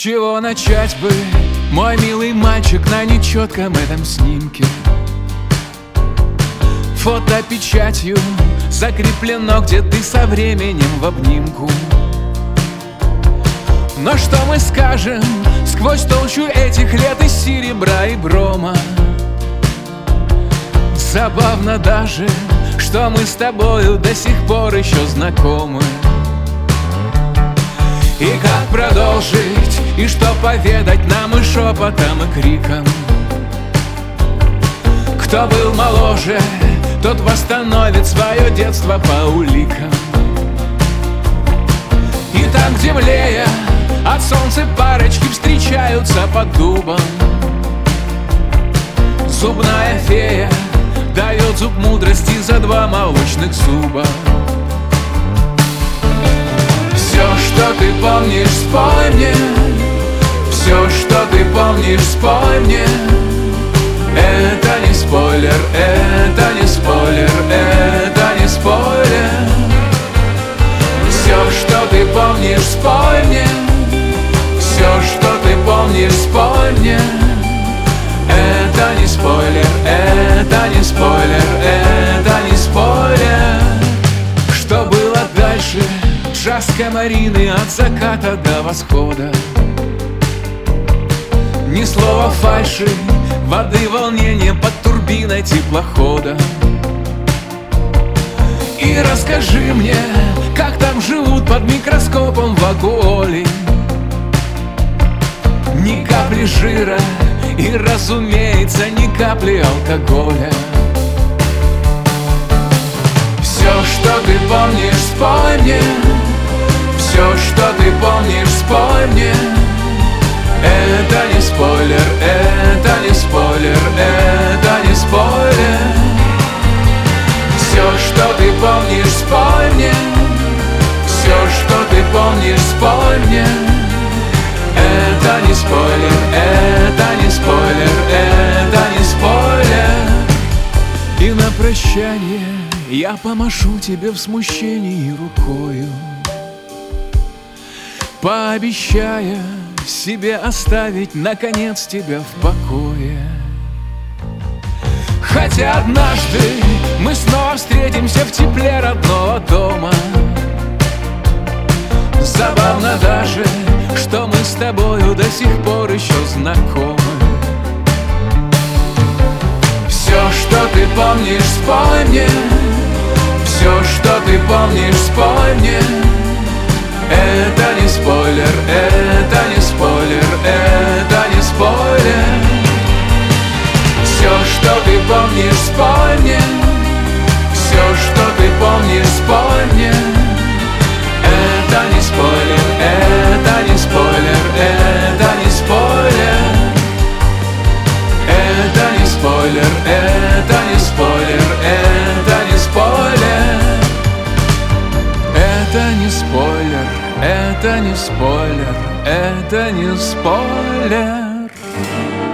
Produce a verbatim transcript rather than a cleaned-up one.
чего начать бы, мой милый мальчик, на нечетком этом снимке? Фотопечатью закреплено, где ты со временем в обнимку. Но что мы скажем сквозь толщу этих лет из серебра и брома? Забавно даже, что мы с тобою до сих пор еще знакомы. И как продолжить, и что поведать нам и шепотом, и криком? Кто был моложе, тот восстановит свое детство по уликам. И там, где млея от солнца парочки встречаются под дубом, зубная фея дает зуб мудрости за два молочных зуба. Все, что ты помнишь, спой мне. Все, что ты помнишь, спой мне. Это не спойлер, это не спойлер, это не спойлер. Все, что ты помнишь, спой мне. Все, что ты помнишь, спой мне. Это не спойлер, это не спойлер, это не спойлер. Что было дальше? Джаз Камарины от заката до восхода. Ни слова фальши, воды волнения под турбиной теплохода. И расскажи мне, как там живут под микроскопом вакуоли. Ни капли жира и, разумеется, ни капли алкоголя. Все, что ты помнишь, спой мне. Все, что ты помнишь, спой мне. Это не спойлер, это не спойлер, это не спойлер. Все, что ты помнишь, спой мне. Все, что ты помнишь, спой мне. Это не спойлер, это не спойлер, это не спойлер. И на прощание я помашу тебе в смущении рукою, пообещая себе оставить, наконец, тебя в покое. Хотя однажды мы снова встретимся в тепле родного дома. Забавно даже, что мы с тобою до сих пор еще знакомы. Все, что ты помнишь, спой мне. Все, что ты помнишь, спой мне. Это не спойлер, это не спойлер, это не спойлер. Все, что ты помнишь, спой мне. Все, что ты помнишь, спой мне. Это не спойлер, это не спойлер, это не спойлер. Это не спойлер, это не спойлер, это не спойлер. Это не спойлер, это не спойлер, это не спойлер.